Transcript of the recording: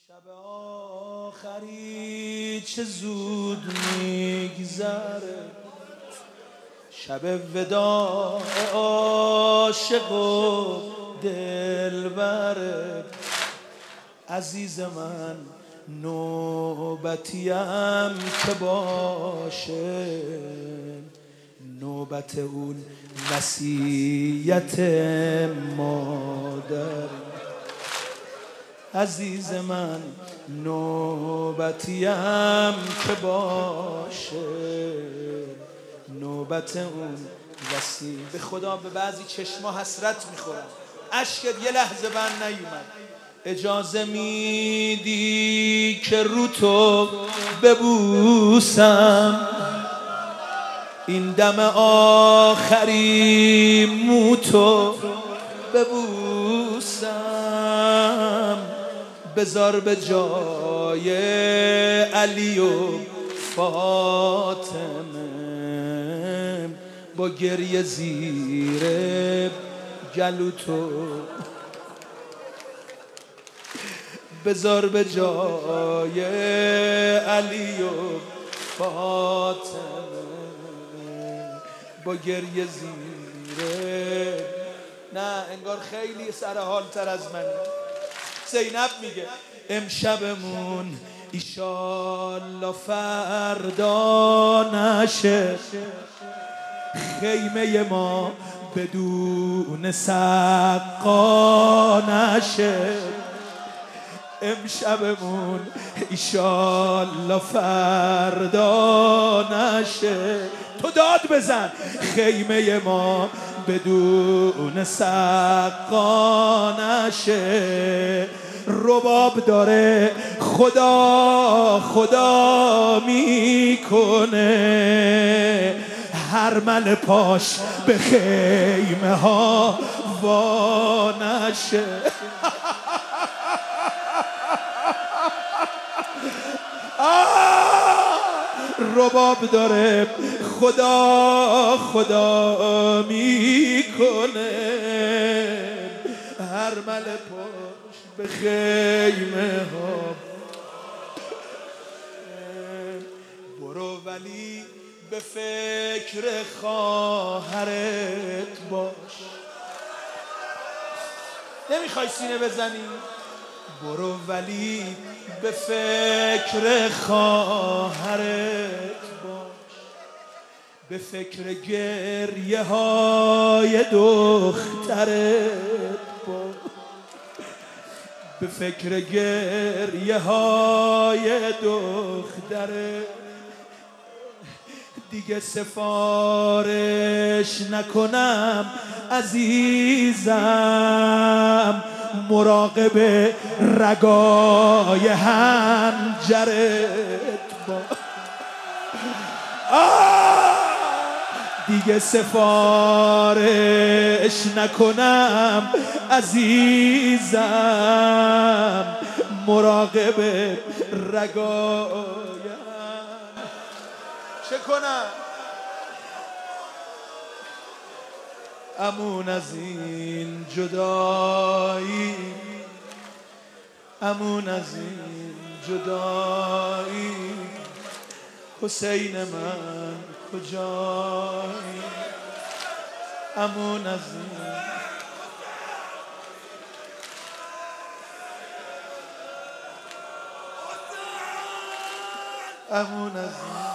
شب آخری چه زود میگذره، شب وداع عاشق و دلبره. عزیز من نوبتیم که باشه، نوبت اون وصیت مادر. عزیز من نوبتیم که باشه، نوبت اون وصیت. به خدا به بعضی چشما حسرت میخورم، اشکت یه لحظه بند نیومد. اجازه میدی که رو تو ببوسم، این دم آخری مو تو ببوسم. بذار به جای علی و فاطمه با گریه زیر گلو تو، بذار به جای علی و فاطمه با گریه زیره. نه انگار خیلی سر حال تر از من. زینب میگه امشبمون ایشالله فردا نشه، خیمه ما بدون سقا نشه. امشبمون ایشالله فردا نشه. تو داد بزن خیمه ما بدون سقا نشه. رباب داره خدا خدا میکنه، هر مل پاش به خیمه ها وا نشه. رباب داره خدا خدا میکنه، هر مل پاش به خیمه ها. برو ولی به فکر خواهرت باش. نمیخوای سینه بزنی؟ برو ولی به فکر خواهرت باش، به فکر گریه های دخترت باش، به فکر گریه های دخترت. دیگه سفارش نکنم عزیزم، مراقب رگای حنجرت با. دیگه سفارش نکنم عزیزم، مراقب رگای. چه کنم؟ امون از این جدایی، امون از این جدایی. حسین من کجایی؟ امون از این. امون از این.